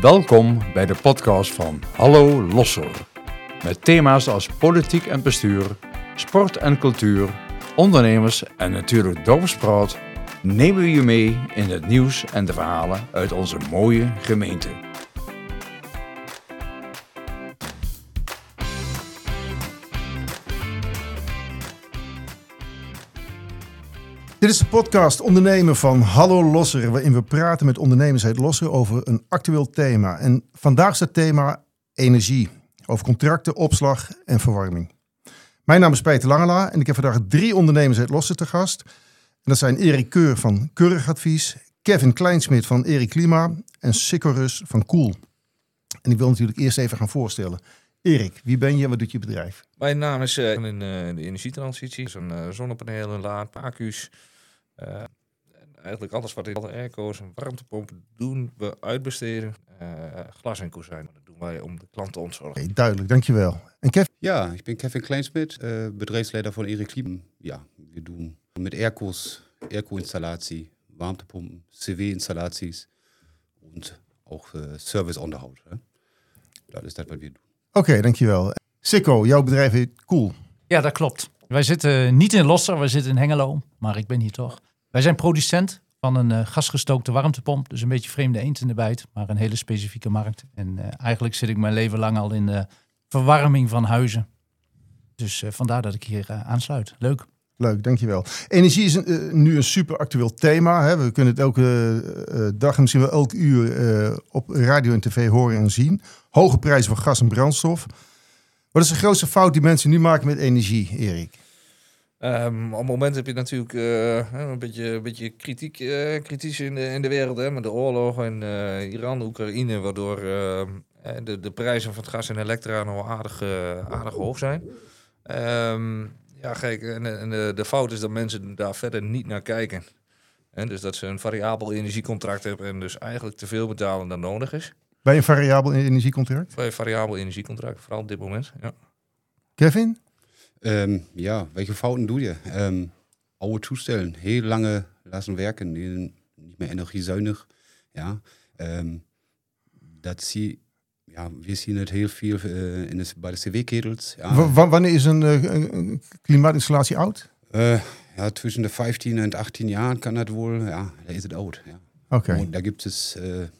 Welkom bij de podcast van Hallo Losser. Met thema's als politiek en bestuur, sport en cultuur, ondernemers en natuurlijk dorpspraat nemen we je mee in het nieuws en de verhalen uit onze mooie gemeente. Dit is de podcast Ondernemen van Hallo Losser, waarin we praten met ondernemers uit Losser over een actueel thema. En vandaag is het thema energie, over contracten, opslag en verwarming. Mijn naam is Peter Langela en ik heb vandaag 3 ondernemers uit Losser te gast. En dat zijn Erik Keur van Keurig Advies, Kevin Kleinsmit van Erik Klima en Sikko Rus van Koel. En ik wil natuurlijk eerst even gaan voorstellen. Erik, wie ben je en wat doet je bedrijf? Mijn naam is in de energietransitie. Zo'n zonnepanelen, laad, accu's. Eigenlijk alles wat in alle airco's en warmtepompen doen we uitbesteden. Glas en kozijnen, dat doen wij om de klant te ontzorgen. Okay, duidelijk, dankjewel. En Kevin? Ja, ik ben Kevin Kleinsmit, bedrijfsleider van Erik Klima. Ja, we doen met airco's, airco-installatie, warmtepompen, cv-installaties en ook serviceonderhoud. Dat is dat wat we doen. Oké, dankjewel. Sikko, jouw bedrijf heet Koel. Ja, dat klopt. Wij zitten niet in Losser, wij zitten in Hengelo, maar ik ben hier toch. Wij zijn producent van een gasgestookte warmtepomp. Dus een beetje vreemde eend in de bijt, maar een hele specifieke markt. En eigenlijk zit ik mijn leven lang al in de verwarming van huizen. Dus vandaar dat ik hier aansluit. Leuk. Leuk, dankjewel. Energie is nu een super actueel thema. Hè. We kunnen het elke dag en misschien wel elk uur op radio en tv horen en zien. Hoge prijzen voor gas en brandstof. Wat is de grootste fout die mensen nu maken met energie, Erik? Op het moment heb je natuurlijk een beetje kritisch in de wereld. Hè, met de oorlog in Iran, Oekraïne. Waardoor de prijzen van het gas en elektra nog aardig hoog zijn. Ja, kijk, en de fout is dat mensen daar verder niet naar kijken. En dus dat ze een variabel energiecontract hebben en dus eigenlijk te veel betalen dan nodig is. Bij een variabel energiecontract? Bij een variabel energiecontract, vooral op dit moment, ja. Kevin? Ja, welche fouten doe je? Oude toestellen, heel lange laten werken, die zijn niet meer energiezuinig. Ja, dat we zien het heel veel bij de cv-ketels. Ja. Wanneer is een klimaatinstallatie oud? Ja, tussen de 15 en 18 jaar kan dat wel, ja, dan is het oud. Ja. Oké. Und da gibt es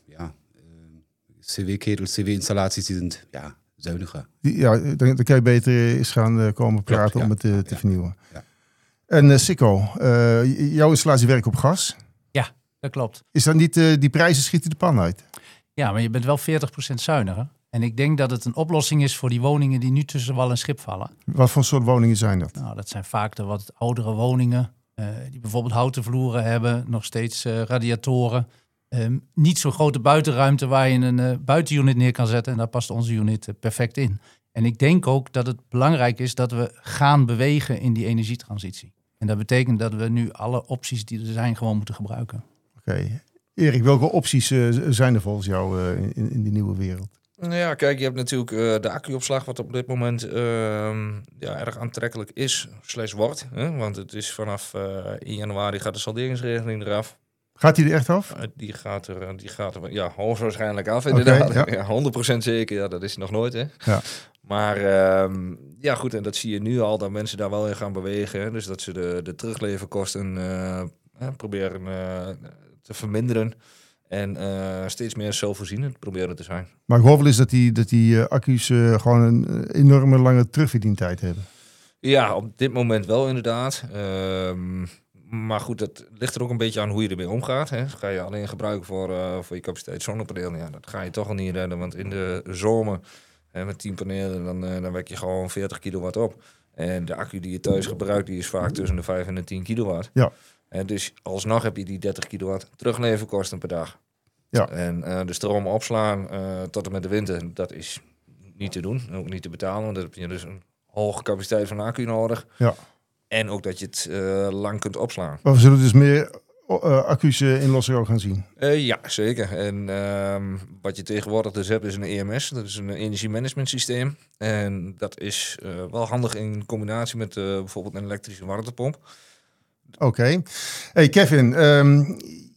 cv-ketels, cv-installaties, die zijn zuiniger. Dan kan je beter eens gaan komen praten. Klopt, om het te vernieuwen. Ja. En Sikko, jouw installatie werkt op gas. Ja, dat klopt. Is dat niet, die prijzen schieten de pan uit? Ja, maar je bent wel 40% zuiniger. En ik denk dat het een oplossing is voor die woningen die nu tussen wal en schip vallen. Wat voor soort woningen zijn dat? Nou, dat zijn vaak de wat oudere woningen. Die bijvoorbeeld houten vloeren hebben, nog steeds radiatoren. Niet zo'n grote buitenruimte waar je een buitenunit neer kan zetten. En daar past onze unit perfect in. En ik denk ook dat het belangrijk is dat we gaan bewegen in die energietransitie. En dat betekent dat we nu alle opties die er zijn gewoon moeten gebruiken. Oké. Erik, welke opties zijn er volgens jou in die nieuwe wereld? Ja, kijk, je hebt natuurlijk de accuopslag wat op dit moment erg aantrekkelijk is, wordt. Want het is vanaf 1 januari gaat de salderingsregeling eraf. Gaat die er echt af? Die gaat er ja, hoogstwaarschijnlijk af inderdaad. Okay, ja. 100% zeker, ja, dat is nog nooit. Hè. Ja. Maar ja goed, en dat zie je nu al, dat mensen daar wel in gaan bewegen. Hè. Dus dat ze de terugleverkosten proberen te verminderen. En steeds meer zelfvoorzienend proberen te zijn. Maar ik hoor wel eens dat die accu's gewoon een enorme lange terugverdientijd hebben. Ja, op dit moment wel inderdaad. Maar goed, dat ligt er ook een beetje aan hoe je ermee omgaat. Hè. Ga je alleen gebruiken voor je capaciteit zonnepanelen, ja, dat ga je toch al niet redden. Want in de zomer met 10 panelen, dan wek je gewoon 40 kilowatt op. En de accu die je thuis gebruikt, die is vaak tussen de 5 en de 10 kilowatt. Ja. En dus alsnog heb je die 30 kilowatt terugleverkosten per dag. Ja. En de stroom opslaan tot en met de winter, dat is niet te doen. Ook niet te betalen, want dan heb je dus een hoge capaciteit van de accu nodig. Ja. En ook dat je het lang kunt opslaan. Maar we zullen dus meer accu's in Losser gaan zien? Ja, zeker. En wat je tegenwoordig dus hebt is een EMS. Dat is een energiemanagement systeem. En dat is wel handig in combinatie met bijvoorbeeld een elektrische warmtepomp. Oké. Hey Kevin,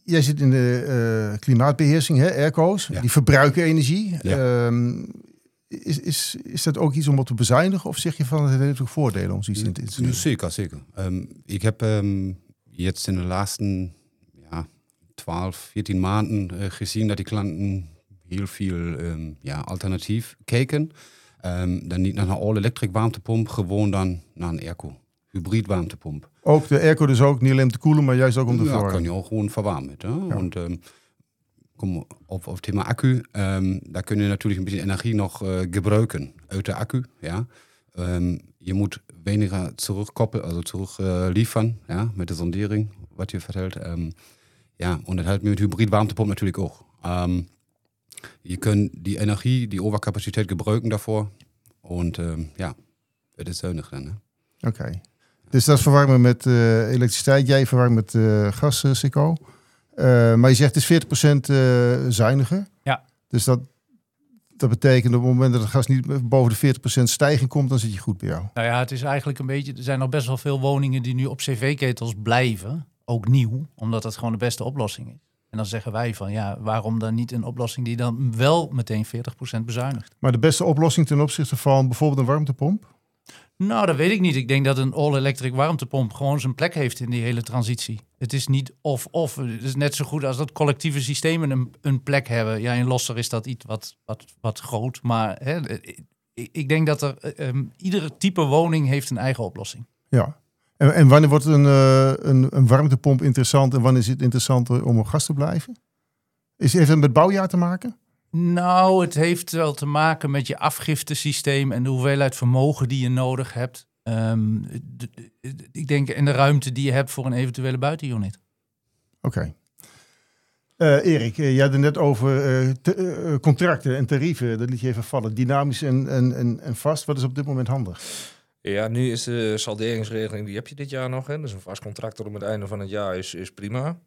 jij zit in de klimaatbeheersing, hè, airco's. Ja. Die verbruiken energie. Ja. Is dat ook iets om op te bezuinigen? Of zeg je van het heeft ook voordelen om zoiets in te installeren? Zeker. Ik heb jetzt in de laatste 12, 14 maanden gezien dat die klanten heel veel alternatief kijken. Dan niet naar een all-electric warmtepomp, gewoon dan naar een airco. Hybrid warmtepomp. Ook de airco dus ook niet alleen om te koelen, maar juist ook om te verwarmen. kan je ook gewoon verwarmen. Hè? Ja. Und kom op het thema accu. Daar kun je natuurlijk een beetje energie nog gebruiken uit de accu. Ja? Je moet weniger terug liefern, ja, met de sondering, wat je vertelt. En dat helpt met hybrid warmtepomp natuurlijk ook. Je kunt die energie, die overcapaciteit gebruiken daarvoor. En het is zuinig dan. Hè? Oké. Dus dat is verwarmen met elektriciteit. Jij verwarmt met gas, Sikko. Maar je zegt het is 40% zuiniger. Ja. Dus dat betekent op het moment dat het gas niet boven de 40% stijging komt, dan zit je goed bij jou. Nou ja, het is eigenlijk een beetje... Er zijn nog best wel veel woningen die nu op cv-ketels blijven. Ook nieuw, omdat dat gewoon de beste oplossing is. En dan zeggen wij van, waarom dan niet een oplossing die dan wel meteen 40% bezuinigt? Maar de beste oplossing ten opzichte van bijvoorbeeld een warmtepomp? Nou, dat weet ik niet. Ik denk dat een all-electric warmtepomp gewoon zijn plek heeft in die hele transitie. Het is niet of. Het is net zo goed als dat collectieve systemen een plek hebben. Ja, in Losser is dat iets wat groot. Maar ik denk dat iedere type woning heeft een eigen oplossing. Ja. En wanneer wordt een warmtepomp interessant en wanneer is het interessanter om op gas te blijven? Heeft het met bouwjaar te maken? Nou, het heeft wel te maken met je afgiftesysteem en de hoeveelheid vermogen die je nodig hebt. Ik denk in de ruimte die je hebt voor een eventuele buitenunit. Oké. Erik, je had het net over contracten en tarieven. Dat liet je even vallen. Dynamisch en vast. Wat is op dit moment handig? Ja, nu is de salderingsregeling, die heb je dit jaar nog. Hè? Dus een vast contract tot om het einde van het jaar is prima.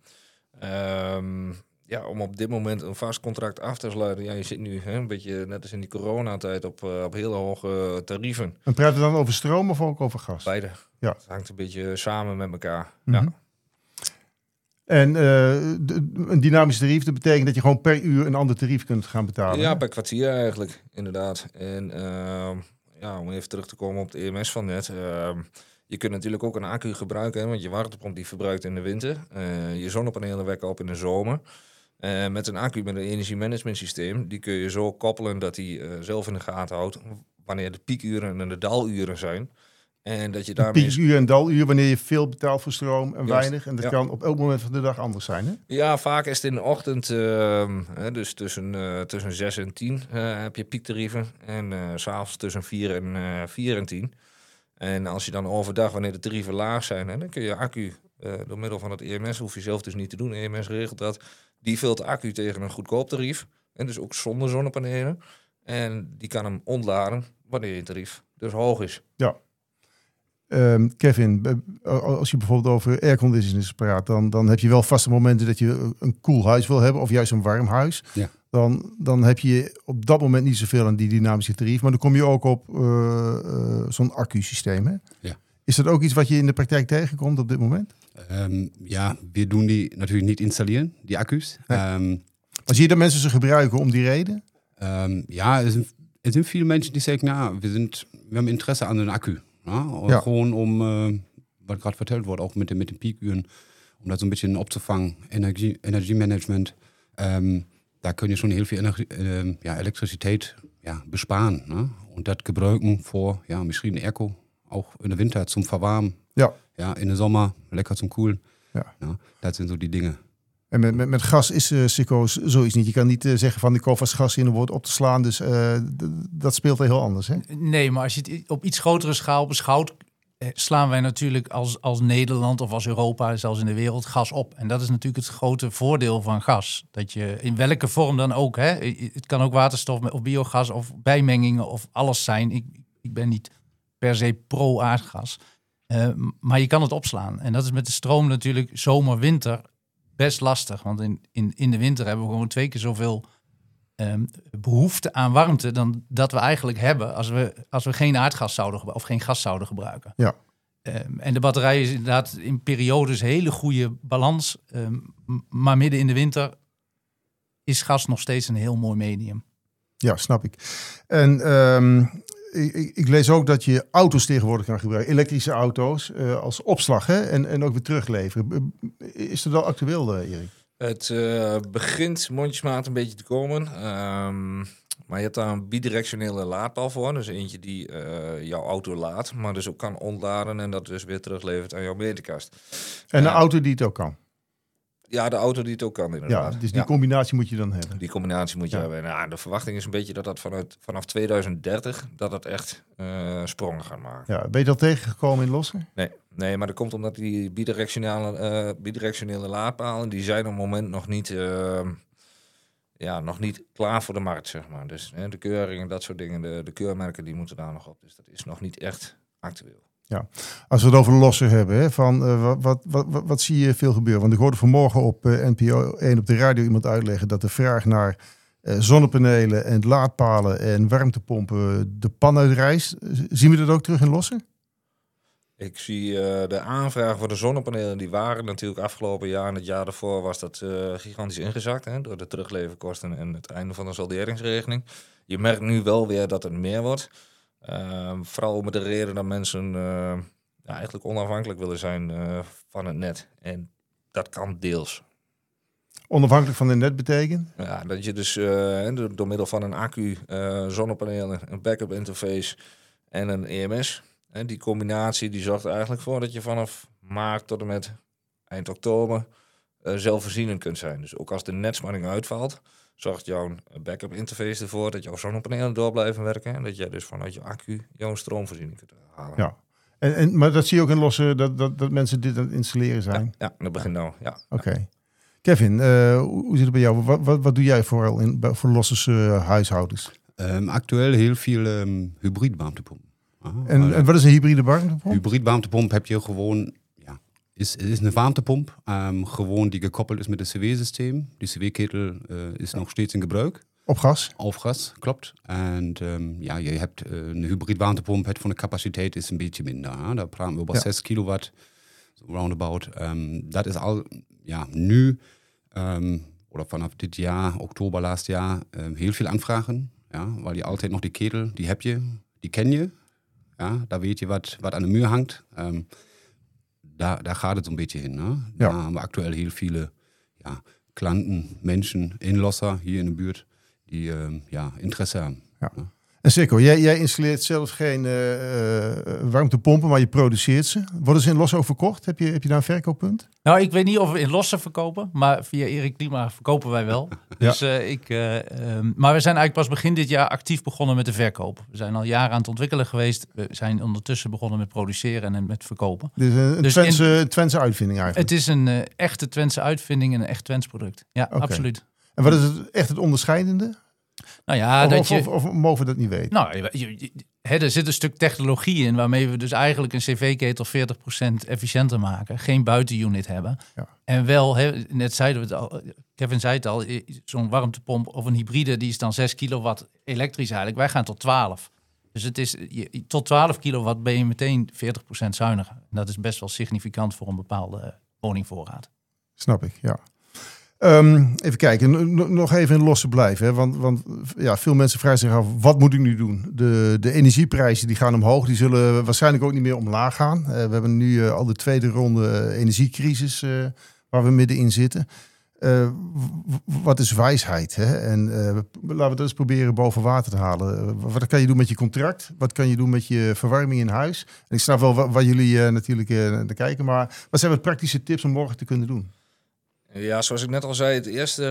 Om op dit moment een vast contract af te sluiten. Ja, je zit nu een beetje net als in die coronatijd op hele hoge tarieven. En praten we dan over stroom of ook over gas? Beide. Ja. Het hangt een beetje samen met elkaar. Mm-hmm. Ja. En een dynamisch tarief, dat betekent dat je gewoon per uur een ander tarief kunt gaan betalen? Ja, per kwartier eigenlijk, inderdaad. En om even terug te komen op het EMS van net. Je kunt natuurlijk ook een accu gebruiken, hè, want je warmtepomp die verbruikt in de winter. Je zonnepanelen wekken op in de zomer. Met een accu met een energiemanagementsysteem, die kun je zo koppelen dat die zelf in de gaten houdt wanneer de piekuren en de daluren zijn. En dat je daarmee... Piekuur en daluur, wanneer je veel betaalt voor stroom en Juist, weinig. En dat kan op elk moment van de dag anders zijn, hè? Ja, vaak is het in de ochtend, dus tussen 6 en 10 heb je piektarieven. En 's avonds tussen 4 en 10. En als je dan overdag, wanneer de tarieven laag zijn, dan kun je accu, door middel van het EMS, hoef je zelf dus niet te doen. EMS regelt dat. Die vult de accu tegen een goedkoop tarief. En dus ook zonder zonnepanelen. En die kan hem ontladen wanneer je tarief dus hoog is. Ja. Kevin, als je bijvoorbeeld over airconditioners praat, dan heb je wel vaste momenten dat je een koel huis wil hebben of juist een warm huis. Ja. Dan heb je op dat moment niet zoveel aan die dynamische tarief, maar dan kom je ook op zo'n accu-systeem. Hè? Ja. Is dat ook iets wat je in de praktijk tegenkomt op dit moment? We doen die natuurlijk niet installeren, die accu's. Nee. Maar zie je dat mensen ze gebruiken om die reden? Er zijn veel mensen die zeggen, we hebben interesse aan een accu. Ja. Gewoon om, wat gerade verteld wordt, ook met de piekuren, om dat zo'n beetje op te vangen, energiemanagement. Daar kun je schon heel veel elektriciteit besparen. Ne? En dat gebruiken voor misschien een airco, ook in de winter zum verwarmen. Ja, in de zomer lekker zum koelen. Ja. Dat zijn zo die dingen. En met gas is Sikko zoiets niet. Je kan niet zeggen van ik koop vast gas in en wordt op te slaan. Dus dat speelt heel anders, hè? Nee, maar als je het op iets grotere schaal beschouwt, slaan wij natuurlijk als Nederland of als Europa, zelfs in de wereld, gas op. En dat is natuurlijk het grote voordeel van gas. Dat je in welke vorm dan ook, het kan ook waterstof of biogas of bijmengingen of alles zijn. Ik ben niet per se pro-aardgas. Maar je kan het opslaan. En dat is met de stroom natuurlijk zomer-winter best lastig. Want in de winter hebben we gewoon 2 keer zoveel behoefte aan warmte dan dat we eigenlijk hebben als we geen aardgas zouden of geen gas zouden gebruiken. Ja. En de batterij is inderdaad in periodes hele goede balans. Maar midden in de winter is gas nog steeds een heel mooi medium. Ja, snap ik. En ik lees ook dat je auto's tegenwoordig kan gebruiken. Elektrische auto's als opslag, hè? En ook weer terugleveren. Is dat wel actueel, Erik? Het begint mondjesmaat een beetje te komen. Maar je hebt daar een bidirectionele laadpaal voor. Dus eentje die jouw auto laat, maar dus ook kan ontladen en dat dus weer teruglevert aan jouw meterkast. En een auto die het ook kan. Ja, de auto die het ook kan inderdaad. Ja, dus die combinatie moet je dan hebben. Die combinatie moet je hebben. Nou, de verwachting is een beetje dat vanaf 2030 dat echt sprongen gaat maken. Ja, ben je dat tegengekomen in Losser? Nee, maar dat komt omdat die bidirectionele laadpalen, die zijn op het moment nog niet klaar voor de markt, zeg maar. Dus de keuringen, dat soort dingen, de keurmerken, die moeten daar nog op. Dus dat is nog niet echt actueel. Ja, als we het over Losser hebben, hè, wat zie je veel gebeuren? Want ik hoorde vanmorgen op NPO 1 op de radio iemand uitleggen dat de vraag naar zonnepanelen en laadpalen en warmtepompen de pan uitrijst. Zien we dat ook terug in Losser? Ik zie de aanvragen voor de zonnepanelen, die waren natuurlijk afgelopen jaar en het jaar daarvoor was dat gigantisch ingezakt. Hè, door de terugleverkosten en het einde van de salderingsregeling. Je merkt nu wel weer dat het meer wordt. Vooral met de reden dat mensen eigenlijk onafhankelijk willen zijn van het net. En dat kan deels. Onafhankelijk van het net betekent? Ja, dat je dus door middel van een accu, zonnepanelen, een backup interface en een EMS. Die combinatie die zorgt er eigenlijk voor dat je vanaf maart tot en met eind oktober zelfvoorzienend kunt zijn. Dus ook als de netspanning uitvalt, zorgt jouw backup interface ervoor dat jouw zonnepanelen door blijven werken. En dat jij dus vanuit je accu jouw stroomvoorziening kunt halen. Ja. Maar dat zie je ook in Losser, dat mensen dit aan het installeren zijn? Ja, dat begint nou. Ja. Oké. Kevin, hoe zit het bij jou? Wat doe jij vooral voor Losserse huishoudens? Aktuell heel veel hybrid warmtepompen. En wat is een hybride warmtepomp? Hybrid warmtepomp heb je gewoon, is een warmtepomp, gewoon die gekoppeld is met het CW-systeem. Die CW-ketel is nog steeds in gebruik. Op gas? Op gas, klopt. En je hebt een hybrid warmtepomp, het van de capaciteit is een beetje minder. Hè? Daar praten we over 6 kilowatt, so roundabout. Dat is al, nu, oder vanaf dit jaar, oktober laatst jaar, heel veel aanvragen. Ja, weil je altijd nog die ketel, die heb je, die ken je. Ja, daar weet je wat aan de muur hangt. Daar gaat het een beetje in. Ne? Daar hebben we aktuell heel viele klanten, mensen in Losser, hier in de buurt, die interesse hebben. Ja. En Sikko, jij installeert zelf geen warmtepompen, maar je produceert ze. Worden ze in Losser ook verkocht? Heb je daar een verkooppunt? Nou, ik weet niet of we in Losser verkopen, maar via Erik Klima verkopen wij wel. Ja. Dus, maar we zijn eigenlijk pas begin dit jaar actief begonnen met de verkoop. We zijn al jaren aan het ontwikkelen geweest. We zijn ondertussen begonnen met produceren en met verkopen. Dus een Twentse uitvinding eigenlijk? Het is een echte Twentse uitvinding en een echt Twents product. Ja, absoluut. En wat is echt het onderscheidende? Nou ja, of mogen we dat niet weten? Nou, er zit een stuk technologie in waarmee we dus eigenlijk een cv-ketel 40% efficiënter maken. Geen buitenunit hebben. Ja. En wel, net zeiden we het al, Kevin zei het al, zo'n warmtepomp of een hybride, die is dan 6 kilowatt elektrisch eigenlijk. Wij gaan tot 12. Dus het is, tot 12 kilowatt ben je meteen 40% zuiniger. Dat is best wel significant voor een bepaalde woningvoorraad. Snap ik, ja. Even kijken, nog even in Losser blijven. Hè? Want veel mensen vragen zich af, wat moet ik nu doen? De energieprijzen die gaan omhoog, die zullen waarschijnlijk ook niet meer omlaag gaan. We hebben nu al de tweede ronde energiecrisis waar we middenin zitten. Wat is wijsheid? Hè? En laten we dat eens proberen boven water te halen. Wat kan je doen met je contract? Wat kan je doen met je verwarming in huis? En ik snap wel waar jullie natuurlijk naar kijken, maar wat zijn wat praktische tips om morgen te kunnen doen? Ja, zoals ik net al zei,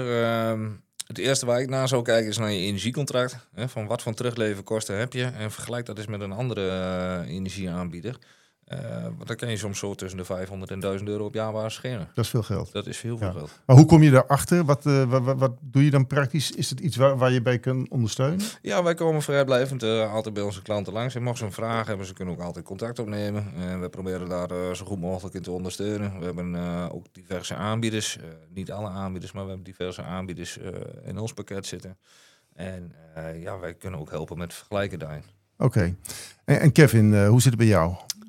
het eerste waar ik naar zou kijken is naar je energiecontract. Hè, van wat voor terugleverkosten heb je en vergelijk dat eens met een andere energieaanbieder. Want dan kan je soms zo tussen de 500 en 1000 euro op jaarbasis schelen. Dat is veel geld. Dat is heel veel geld. Maar hoe kom je daarachter? Wat doe je dan praktisch? Is het iets waar je bij kan ondersteunen? Ja, wij komen vrijblijvend altijd bij onze klanten langs. En mochten ze een vraag hebben, ze kunnen ook altijd contact opnemen. En we proberen daar zo goed mogelijk in te ondersteunen. We hebben ook diverse aanbieders. Niet alle aanbieders, maar we hebben diverse aanbieders in ons pakket zitten. En wij kunnen ook helpen met vergelijken daarin. Oké. En Kevin, hoe zit het bij jou?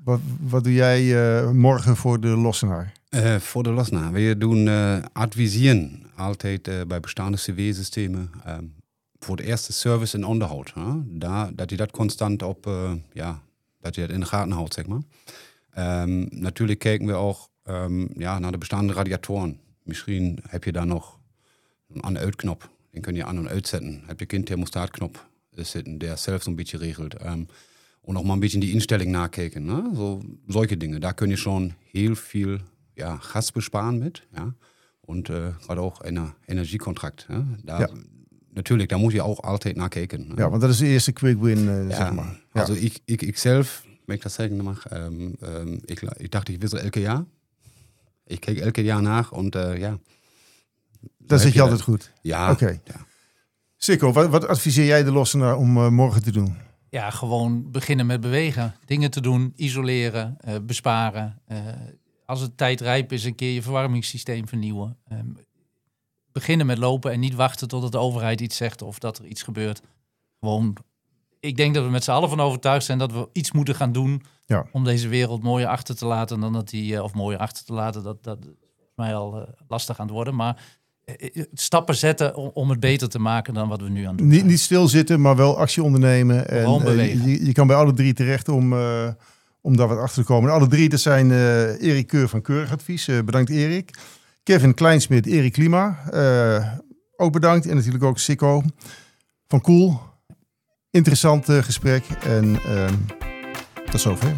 Wat doe jij morgen voor de Lossenaar? Voor de Lossenaar. We doen adviseren altijd bij bestaande cv-systemen voor de eerste service en onderhoud. Dat je dat constant op, dat je dat in de gaten houdt, zeg maar. Natuurlijk kijken we ook naar de bestaande radiatoren. Misschien heb je daar nog een aan-uitknop. Den kun je aan- en uitzetten. Heb je geen thermostaatknop zitten, der zelf zo'n beetje regelt. Und auch mal ein bisschen die Instellung nachkijken. Ne? So, solche Dinge. Da kun je schon heel viel Gas besparen mit. Ja? Und gerade auch ein Energiecontract. Ja? Natürlich, da muss je auch altijd nachkijken. Ne? Ja, want dat is de eerste quick win, zeg maar. Ja. Also ik zelf, wenn ich das sagen mag, ich dachte, ich wissel elke jaar. Ik kijk elke jaar nach und Dat zit je altijd goed. Ja. Oké. Ja. Sikko, wat adviseer jij de Lossenaar om morgen te doen? Ja, gewoon beginnen met bewegen. Dingen te doen, isoleren, besparen. Als het tijd rijp is, een keer je verwarmingssysteem vernieuwen. Beginnen met lopen en niet wachten totdat de overheid iets zegt of dat er iets gebeurt. Gewoon, ik denk dat we met z'n allen van overtuigd zijn dat we iets moeten gaan doen om deze wereld mooier achter te laten dan dat die, of mooier achter te laten, dat is volgens mij al lastig aan het worden. Maar stappen zetten om het beter te maken dan wat we nu aan doen. Niet stilzitten, maar wel actie ondernemen. En je kan bij alle drie terecht om daar wat achter te komen. En alle drie, dat zijn Erik Keur van Keurig Advies. Bedankt Erik. Kevin Kleinsmit, Erik Klima. Ook bedankt. En natuurlijk ook Sikko van Koel. Interessant gesprek. En tot zover.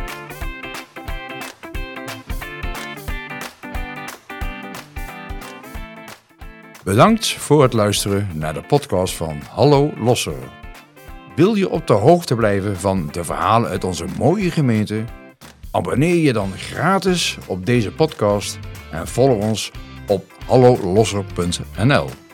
Bedankt voor het luisteren naar de podcast van Hallo Losser. Wil je op de hoogte blijven van de verhalen uit onze mooie gemeente? Abonneer je dan gratis op deze podcast en volg ons op hallolosser.nl.